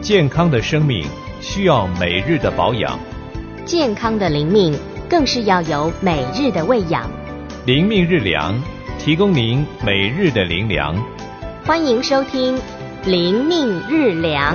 健康的生命需要每日的保养， 健康的灵命更是要有每日的喂养。 灵命日粮，提供您每日的灵粮。 欢迎收听灵命日粮。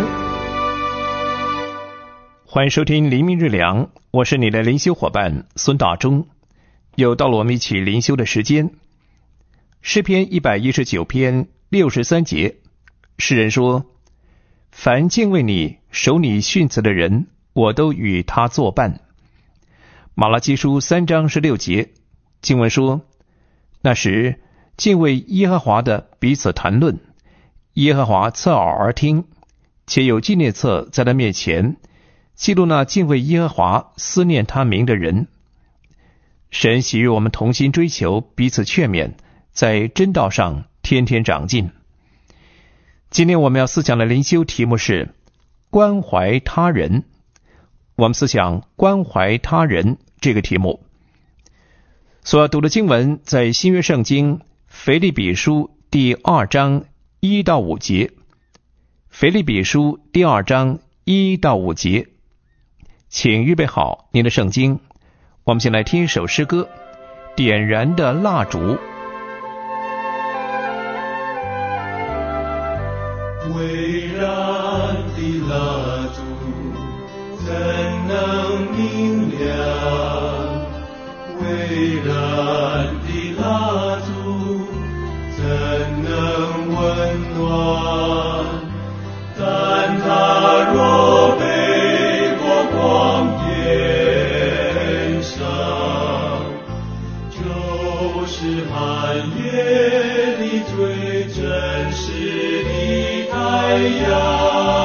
欢迎收听灵命日粮，我是你的灵修伙伴孙大中。又到了我们一起灵修的时间。诗篇119篇63节，诗人说：凡敬畏你、守你训词的人，我都与他作伴。马拉基书3章16节，经文说：那时敬畏耶和华的彼此谈论，耶和华侧耳而听，且有纪念册在他面前，记录那敬畏耶和华、思念他名的人。神喜悦我们同心追求，彼此劝勉，在真道上天天长进。今天我们要思想的灵修题目是关怀他人。我们思想关怀他人这个题目。所要读的经文在新约圣经腓立比书第2章1到5节。腓立比书第2章1到5节。请预备好您的圣经，我们先来听一首诗歌，点燃的蜡烛。 微燃的蜡烛怎能明亮？微燃的蜡烛怎能温暖？但它若被过光点上，就是寒夜里最真实的太阳。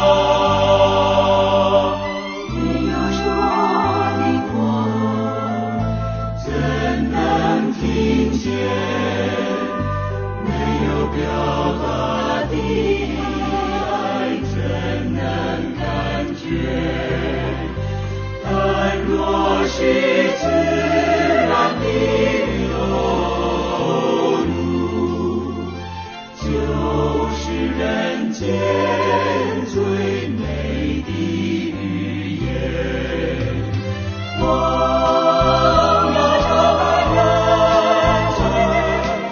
没有说的话怎能听见？没有表达的爱怎能感觉？但若是自然的流露，就是人间最美的语言。光要照亮人间，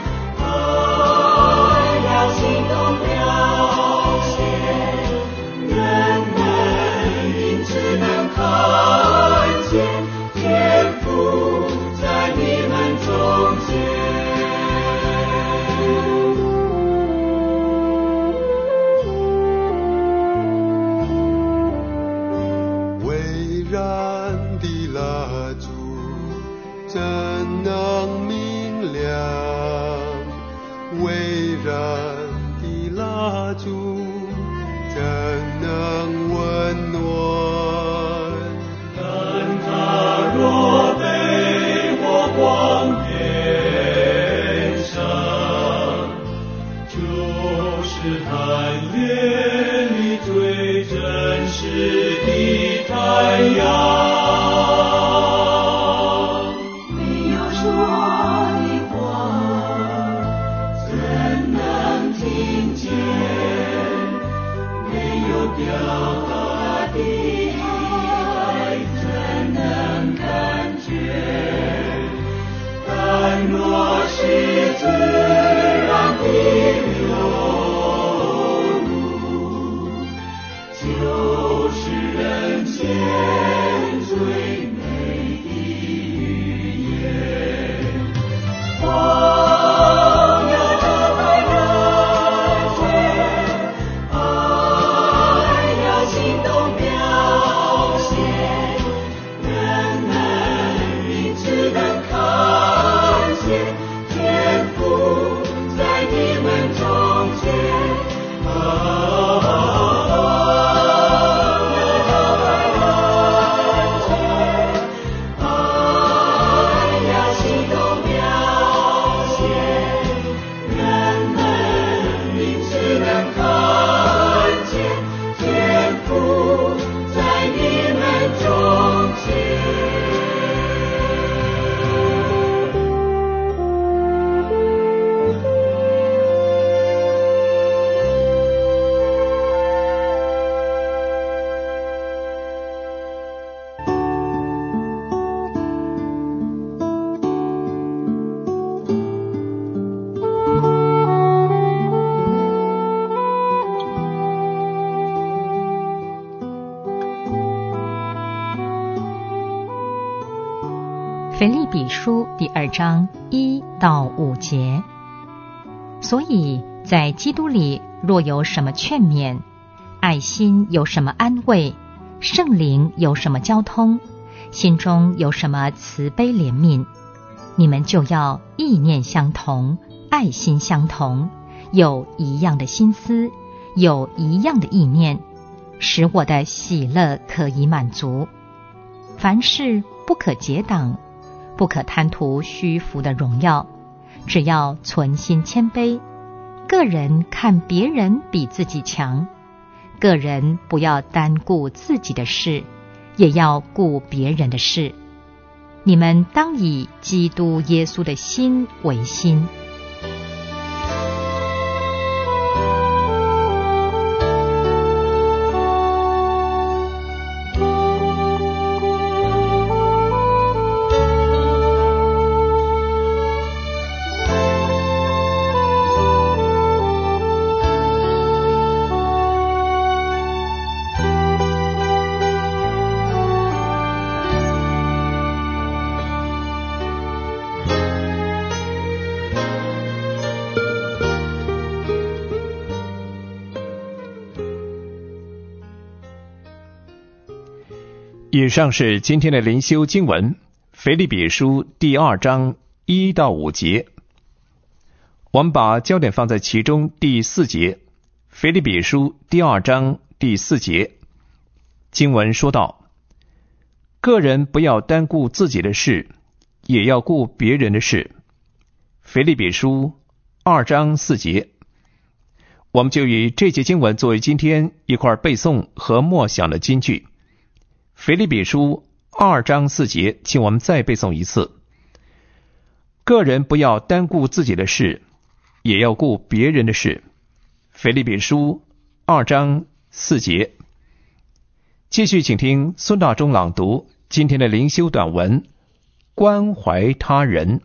爱要行动表现，人们因此能看见天父在你们中间。 微燃的蜡烛怎能明亮？微燃的蜡烛怎能温暖？但它若被火光点上，就是寒夜里最真实的太阳。 没有说的话怎能听见？没有表达的爱怎能感觉？但若是自然的流露，就是人间最美的语言。光要照亮人间，爱要行动表现，人们因此能看见天父在你们腓立比书第2章1到5节。所以在基督里若有什么劝勉，爱心有什么安慰，圣灵有什么交通，心中有什么慈悲怜悯，你们就要意念相同，爱心相同，有一样的心思，有一样的意念，使我的喜乐可以满足。凡事不可结党，不可贪图虚浮的荣耀，只要存心谦卑，个人看别人比自己强，个人不要单顾自己的事，也要顾别人的事。你们当以基督耶稣的心为心。 以上是今天的灵修经文，腓立比书第2章1到5节。我们把焦点放在其中第4节，腓立比书第2章第4节。经文说道：个人不要单顾自己的事，也要顾别人的事。腓立比书2章4节。我们就以这节经文作为今天一块背诵和默想的金句。腓立比书2章4节，请我们再背诵一次。个人不要单顾自己的事，也要顾别人的事。腓立比书2章4节。继续请听孙大中朗读今天的灵修短文，关怀他人。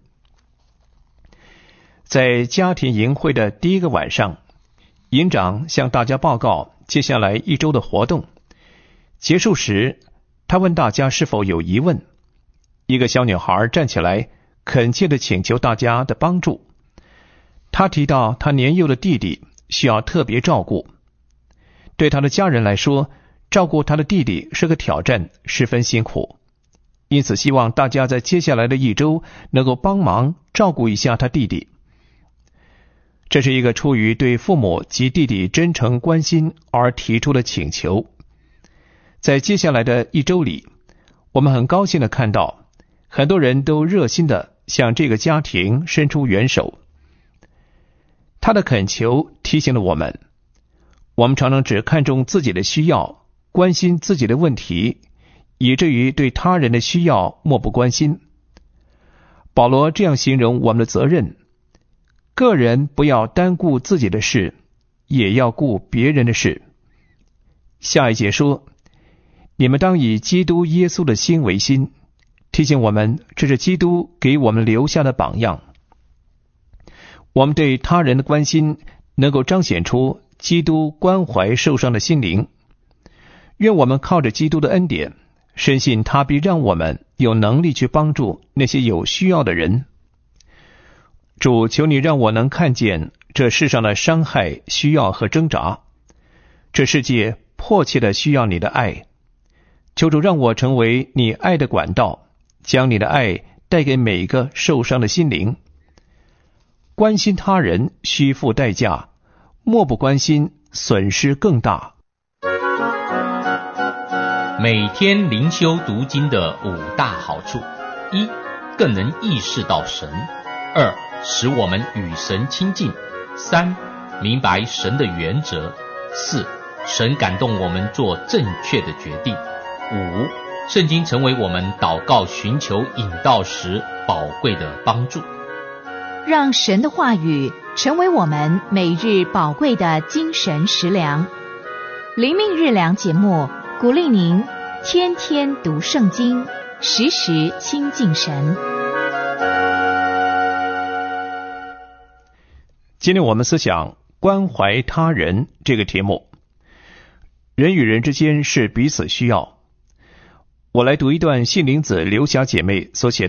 在家庭营会的第一个晚上，营长向大家报告接下来一周的活动。结束时，他问大家是否有疑问。一个小女孩站起来，恳切地请求大家的帮助。她提到她年幼的弟弟需要特别照顾。对她的家人来说，照顾她的弟弟是个挑战，十分辛苦。因此希望大家在接下来的一周能够帮忙照顾一下她弟弟。这是一个出于对父母及弟弟真诚关心而提出的请求。在接下来的一周里，我们很高兴地看到很多人都热心地向这个家庭伸出援手。他的恳求提醒了我们常常只看重自己的需要，关心自己的问题，以至于对他人的需要漠不关心。保罗这样形容我们的责任：个人不要单顾自己的事，也要顾别人的事。下一节说，你们当以基督耶稣的心为心，提醒我们这是基督给我们留下的榜样。我们对他人的关心能够彰显出基督关怀受伤的心灵。愿我们靠着基督的恩典，深信他必让我们有能力去帮助那些有需要的人。主，求你让我能看见这世上的伤害、需要和挣扎。这世界迫切的需要你的爱。求主让我成为你爱的管道，将你的爱带给每一个受伤的心灵。关心他人需付代价，莫不关心损失更大。 每天灵修读经的5大好处： 1. 更能意识到神； 2. 使我们与神亲近； 3. 明白神的原则； 4. 神感动我们做正确的决定； 5. 圣经成为我们祷告寻求引导时宝贵的帮助。 让神的话语成为我们每日宝贵的精神食粮。灵命日粮节目鼓励您天天读圣经，时时亲近神。 今天我们思想关怀他人这个题目。人与人之间是彼此需要。我来读一段信灵子刘霞姐妹所写的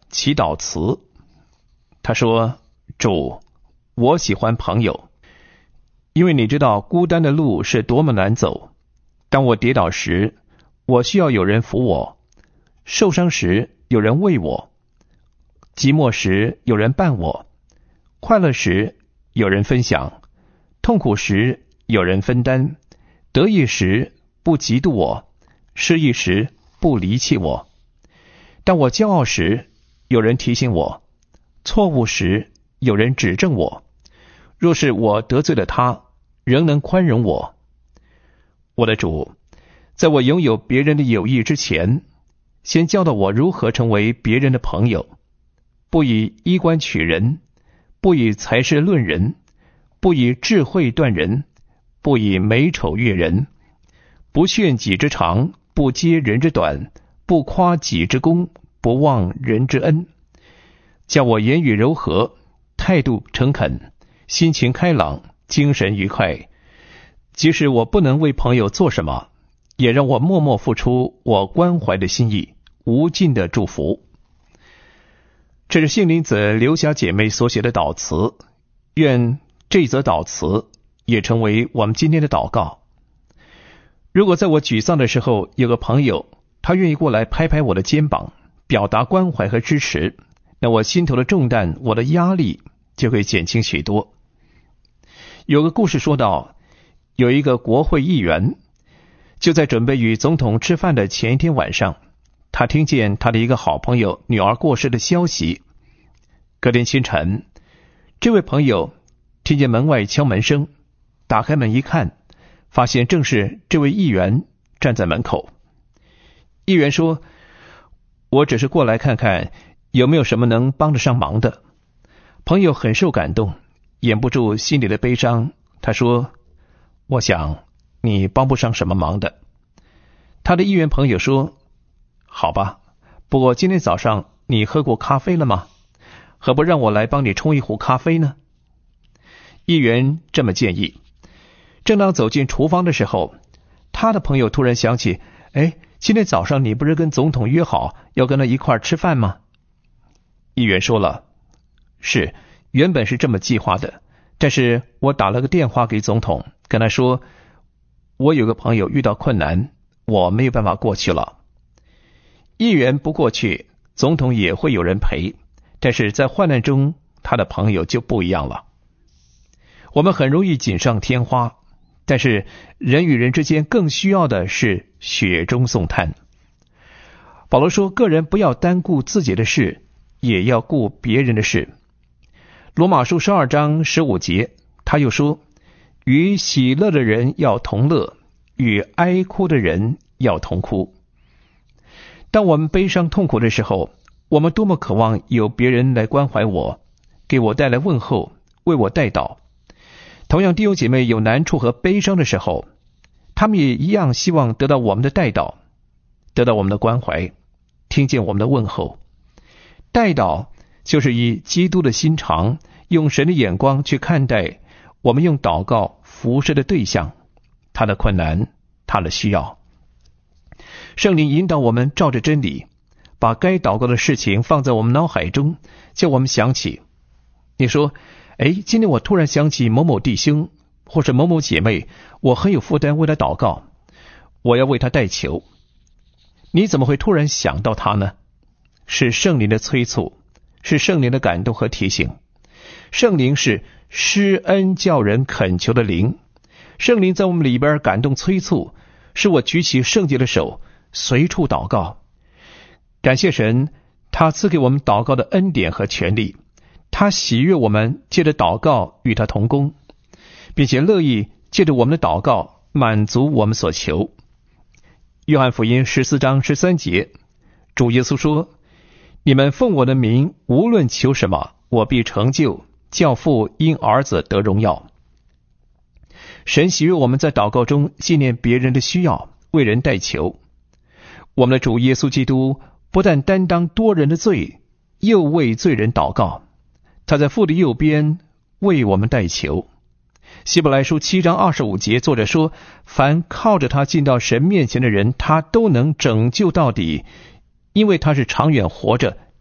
祈祷词。他说：主，我喜欢朋友，因为你知道孤单的路是多么难走。当我跌倒时，我需要有人扶我；受伤时，有人慰我；寂寞时，有人伴我；快乐时，有人分享；痛苦时，有人分担；得意时，不嫉妒我；失意时，不离弃我。当我骄傲时，有人提醒我；错误时，有人指正我。若是我得罪了他，仍能宽容我。我的主，在我拥有别人的友谊之前，先教导我如何成为别人的朋友，不以衣冠取人，不以才识论人，不以智慧断人，不以美丑悦人，不炫己之长，不揭人之短，不夸己之功，不忘人之恩。叫我言语柔和，态度诚恳，心情开朗，精神愉快。即使我不能为朋友做什么，也让我默默付出我关怀的心意，无尽的祝福。这是杏林子刘霞姐妹所写的祷词，愿这则祷词也成为我们今天的祷告。如果在我沮丧的时候，有个朋友，他愿意过来拍拍我的肩膀，表达关怀和支持，那我心头的重担，我的压力就会减轻许多。有个故事说到，有一个国会议员，就在准备与总统吃饭的前一天晚上，他听见他的一个好朋友女儿过世的消息。隔天清晨，这位朋友听见门外敲门声，打开门一看，发现正是这位议员站在门口。议员说：我只是过来看看有没有什么能帮得上忙的。朋友很受感动，掩不住心里的悲伤，他说：我想你帮不上什么忙的。他的议员朋友说：好吧，不过今天早上你喝过咖啡了吗？何不让我来帮你冲一壶咖啡呢？议员这么建议。正当走进厨房的时候，他的朋友突然想起，今天早上你不是跟总统约好要跟他一块吃饭吗？议员说了：是，原本是这么计划的，但是我打了个电话给总统，跟他说我有个朋友遇到困难，我没有办法过去了。议员不过去，总统也会有人陪，但是在患难中，他的朋友就不一样了。我们很容易锦上添花，但是人与人之间更需要的是雪中送炭。保罗说，个人不要单顾自己的事，也要顾别人的事。罗马书12章15节，他又说，与喜乐的人要同乐，与哀哭的人要同哭。当我们悲伤痛苦的时候，我们多么渴望有别人来关怀我，给我带来问候，为我代祷。同样，弟兄姐妹有难处和悲伤的时候，他们也一样希望得到我们的代祷，得到我们的关怀，听见我们的问候。代祷就是以基督的心肠，用神的眼光去看待我们用祷告服侍的对象，他的困难，他的需要。圣灵引导我们照着真理，把该祷告的事情放在我们脑海中，叫我们想起。你说，今天我突然想起某某弟兄或是某某姐妹，我很有负担为他祷告，我要为他代求。你怎么会突然想到他呢？是圣灵的催促，是圣灵的感动和提醒。圣灵是施恩叫人恳求的灵，圣灵在我们里边感动催促，使我举起圣洁的手，随处祷告。感谢神，他赐给我们祷告的恩典和权利，他喜悦我们借着祷告与他同工，并且乐意借着我们的祷告满足我们所求。约翰福音14章13节，主耶稣说，你们奉我的名无论求什么，我必成就，叫父因儿子得荣耀。神喜悦我们在祷告中纪念别人的需要，为人代求。我们的主耶稣基督不但担当多人的罪，又为罪人祷告，他在父的右边为我们代求。希伯来书7章25节，作者说，凡靠着他进到神面前的人，他都能拯救到底，因为他是长远活着，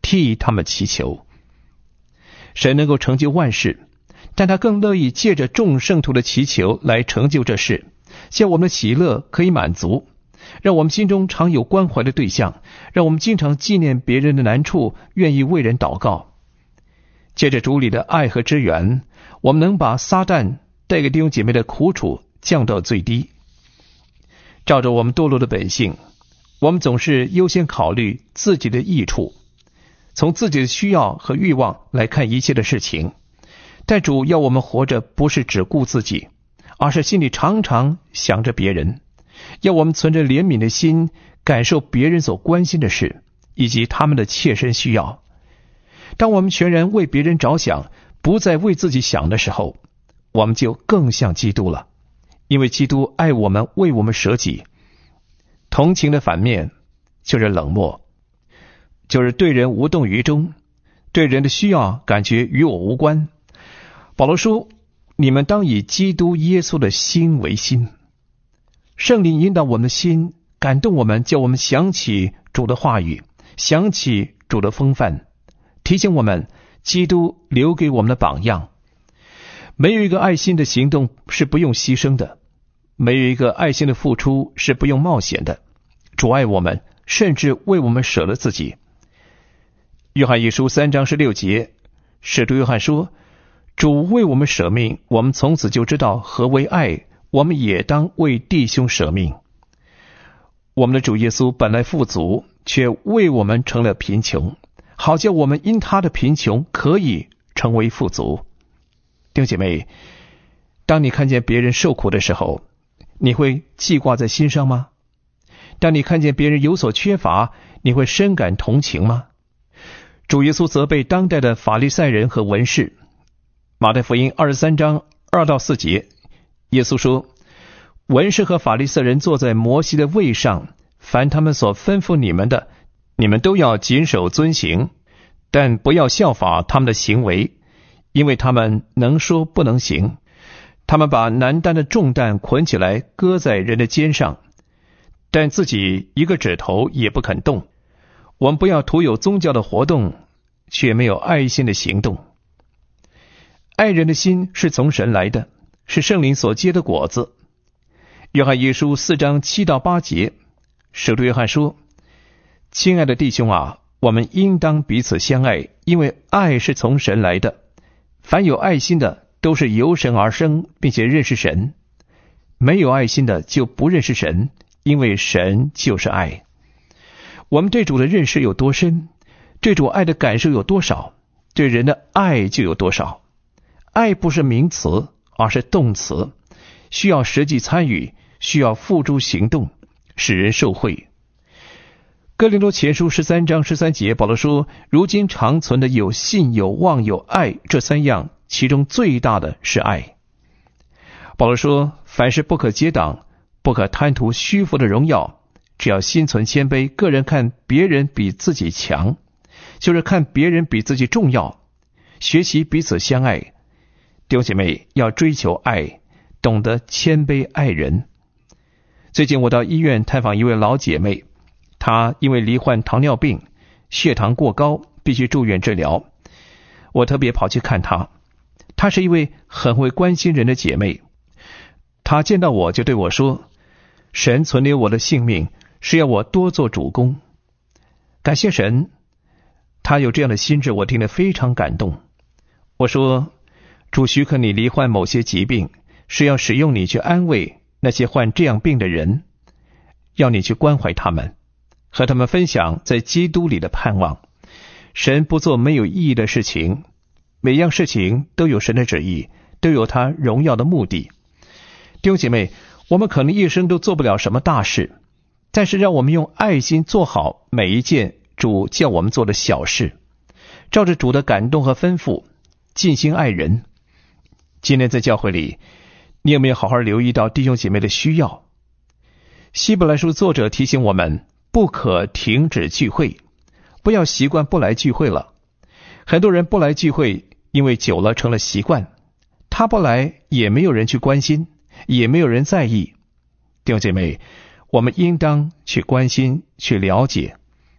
替他们祈求。神能够成就万事，但他更乐意借着众圣徒的祈求来成就这事，叫我们的喜乐可以满足，让我们心中常有关怀的对象，让我们经常纪念别人的难处，愿意为人祷告。借着主里的爱和支援，我们能把撒旦带给弟兄姐妹的苦楚降到最低。照着我们堕落的本性，我们总是优先考虑自己的益处，从自己的需要和欲望来看一切的事情。但主要我们活着不是只顾自己，而是心里常常想着别人，要我们存着怜悯的心，感受别人所关心的事，以及他们的切身需要。当我们全然为别人着想，不再为自己想的时候，我们就更像基督了，因为基督爱我们，为我们舍己。同情的反面就是冷漠，就是对人无动于衷，对人的需要感觉与我无关。保罗说，你们当以基督耶稣的心为心。圣灵引导我们的心，感动我们，叫我们想起主的话语，想起主的风范，提醒我们基督留给我们的榜样。没有一个爱心的行动是不用牺牲的，没有一个爱心的付出是不用冒险的。主爱我们，甚至为我们舍了自己。约翰一书3章16节，使徒约翰说，主为我们舍命，我们从此就知道何为爱，我们也当为弟兄舍命。我们的主耶稣本来富足，却为我们成了贫穷，好叫我们因他的贫穷可以成为富足。弟兄姐妹，当你看见别人受苦的时候，你会记挂在心上吗？当你看见别人有所缺乏，你会深感同情吗？主耶稣责备当代的法利赛人和文士。马太福音23章2到4节，耶稣说，文士和法利赛人坐在摩西的位上，凡他们所吩咐你们的，你们都要谨守遵行，但不要效法他们的行为，因为他们能说不能行。他们把难担的重担捆起来，搁在人的肩上，但自己一个指头也不肯动。我们不要徒有宗教的活动，却没有爱心的行动。爱人的心是从神来的，是圣灵所结的果子。约翰一书4章7到8节，使徒约翰说，亲爱的弟兄啊，我们应当彼此相爱，因为爱是从神来的。凡有爱心的，都是由神而生，并且认识神。没有爱心的，就不认识神，因为神就是爱。我们对主的认识有多深，对主爱的感受有多少，对人的爱就有多少。爱不是名词，而是动词，需要实际参与，需要付诸行动，使人受惠。哥林多前书13章13节，保罗说，如今常存的有信、有望、有爱，这3样，其中最大的是爱。保罗说，凡事不可结党，不可贪图虚浮的荣耀，只要心存谦卑，个人看别人比自己强，就是看别人比自己重要，学习彼此相爱。弟兄姐妹，要追求爱，懂得谦卑爱人。最近我到医院探访一位老姐妹，她因为罹患糖尿病，血糖过高，必须住院治疗。我特别跑去看她。她是一位很会关心人的姐妹。她见到我就对我说，神存留我的性命，是要我多做主工。感谢神，她有这样的心智，我听得非常感动。我说，主许可你罹患某些疾病，是要使用你去安慰那些患这样病的人，要你去关怀他们，和他们分享在基督里的盼望。神不做没有意义的事情，每样事情都有神的旨意，都有他荣耀的目的。弟兄姐妹，我们可能一生都做不了什么大事，但是让我们用爱心做好每一件主叫我们做的小事，照着主的感动和吩咐，尽心爱人。今天在教会里，你有没有好好留意到弟兄姐妹的需要？希伯来书作者提醒我们，不可停止聚会，不要习惯不来聚会了。很多人不来聚会，因为久了成了习惯，他不来也没有人去关心，也没有人在意。弟兄姐妹，我们应当去关心，去了解。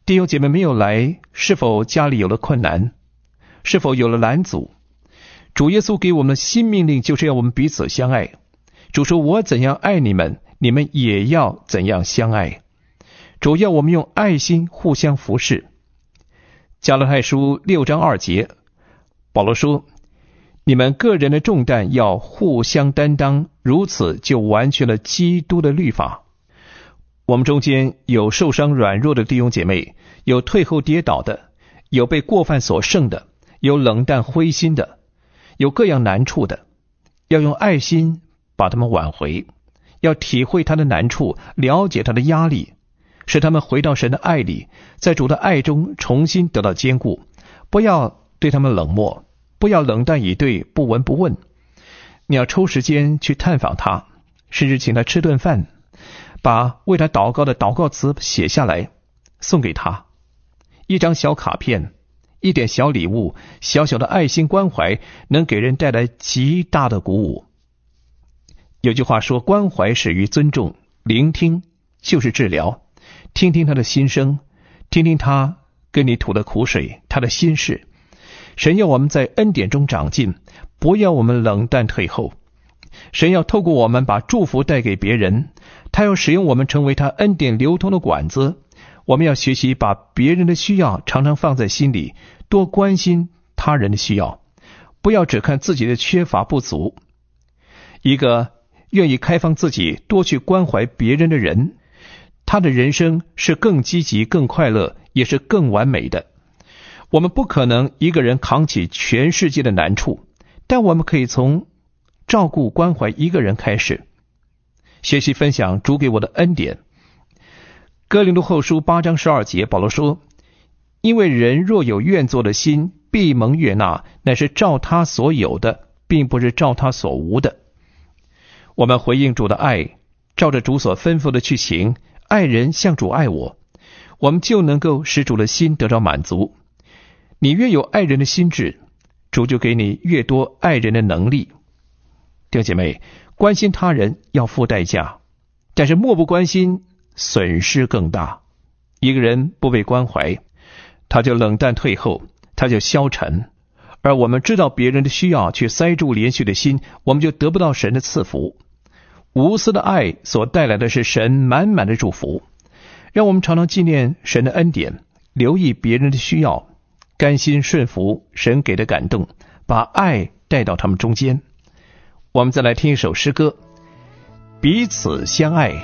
弟兄姐妹没有来，是否家里有了困难？是否有了拦阻？主耶稣给我们的新命令就是要我们彼此相爱。主说，我怎样爱你们，你们也要怎样相爱。主要我们用爱心互相服侍。加拉太书6章2节，保罗说，你们个人的重担要互相担当，如此就完全了基督的律法。我们中间有受伤软弱的弟兄姐妹，有退后跌倒的，有被过犯所胜的，有冷淡灰心的，有各样难处的，要用爱心把他们挽回，要体会他的难处，了解他的压力，使他们回到神的爱里，在主的爱中重新得到坚固。不要对他们冷漠，不要冷淡以对，不闻不问。你要抽时间去探访他，甚至请他吃顿饭，把为他祷告的祷告词写下来送给他，一张小卡片，一点小礼物，小小的爱心关怀，能给人带来极大的鼓舞。有句话说，关怀始于尊重，聆听就是治疗。听听他的心声，听听他跟你吐的苦水，他的心事。神要我们在恩典中长进，不要我们冷淡退后。神要透过我们把祝福带给别人，他要使用我们成为他恩典流通的管子。我们要学习把别人的需要常常放在心里，多关心他人的需要，不要只看自己的缺乏不足。一个愿意开放自己，多去关怀别人的人，他的人生是更积极、更快乐，也是更完美的。我们不可能一个人扛起全世界的难处，但我们可以从照顾关怀一个人开始，学习分享主给我的恩典。哥林多后书8章12节，保罗说，因为人若有愿做的心，必蒙悦纳，乃是照他所有的，并不是照他所无的。我们回应主的爱，照着主所吩咐的去行，爱人像主爱我，我们就能够使主的心得到满足。你越有爱人的心志，主就给你越多爱人的能力。弟兄姐妹，关心他人要付代价，但是漠不关心损失更大。一个人不被关怀，他就冷淡退后，他就消沉。而我们知道别人的需要，去塞住连续的心，我们就得不到神的赐福。无私的爱所带来的是神满满的祝福。让我们常常纪念神的恩典，留意别人的需要，甘心顺服神给的感动，把爱带到他们中间。我们再来听一首诗歌，彼此相爱。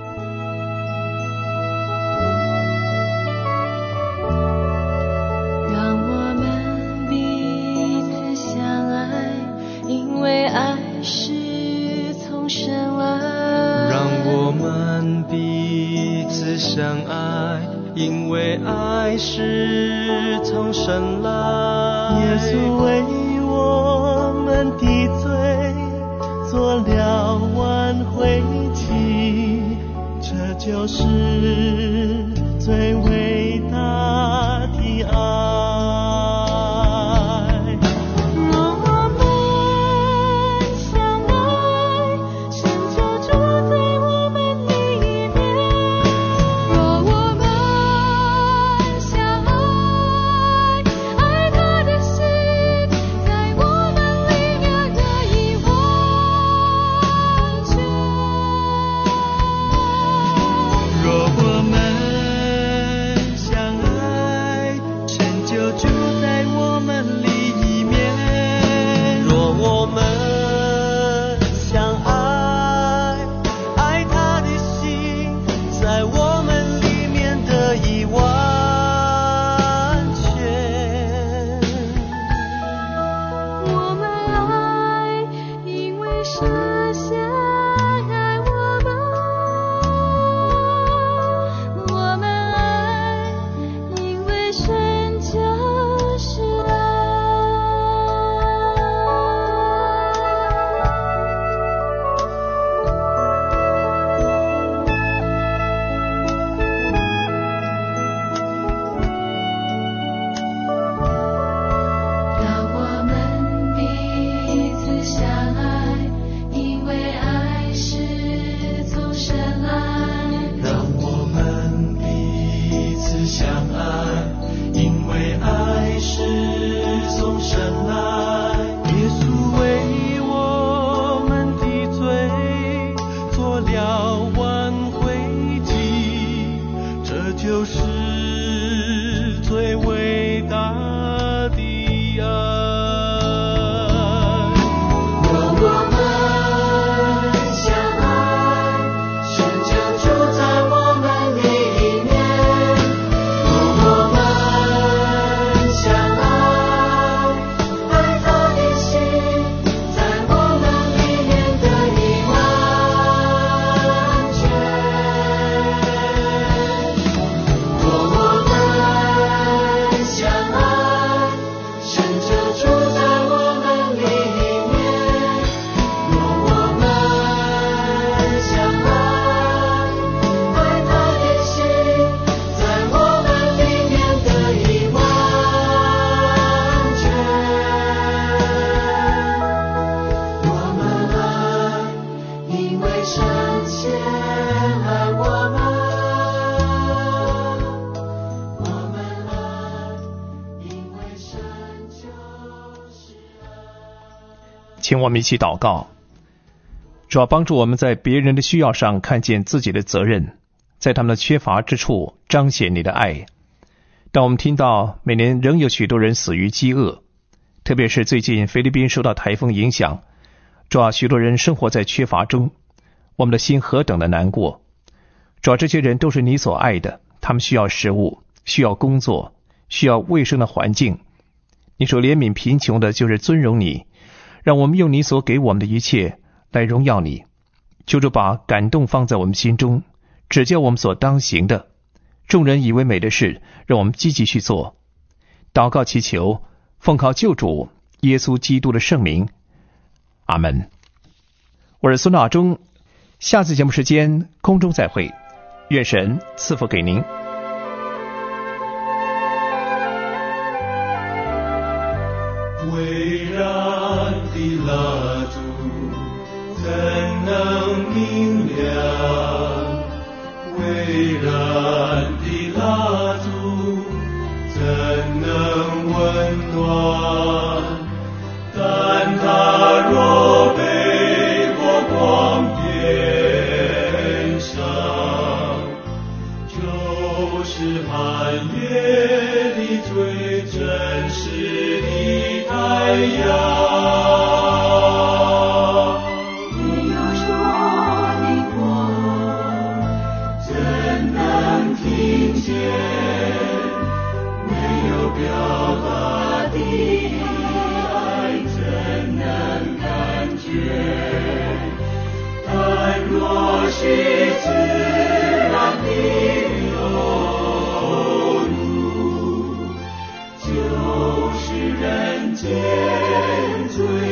让我们彼此相爱，因为爱是从神来。 让我们彼此相爱，因为爱是从神来。耶稣为我们的罪做了挽回祭，这就是最伟大的爱。若我过了挽回记，这就是最伟大的爱。 若我们相爱，神就住在我们里面。若我们相爱，爱他的心在我们里面得以完全。若我们相爱，神就住在我们里面。若我们相爱，爱他的心在我们里面得以完全。我们爱，因为神先爱我们。我们爱，因为神就是爱。 请我们一起祷告。主要帮助我们在别人的需要上看见自己的责任，在他们的缺乏之处彰显你的爱。当我们听到每年仍有许多人死于饥饿，特别是最近菲律宾受到台风影响，主要许多人生活在缺乏中，我们的心何等的难过。主要这些人都是你所爱的，他们需要食物，需要工作，需要卫生的环境。你所怜悯贫穷的，就是尊荣你，让我们用你所给我们的一切来荣耀你。求主把感动放在我们心中，指教我们所当行的，众人以为美的事，让我们积极去做。祷告祈求，奉靠救主耶稣基督的圣名，阿门。我是孙大中，下次节目时间空中再会，愿神赐福给您。 微燃的蜡烛怎能明亮？微燃的蜡烛怎能温暖？但它若被火光点上，就是寒夜里最真实的太阳。 你有说的话，怎能听见？没有表达的爱，怎能感觉？但若是自然的流露，就是人间最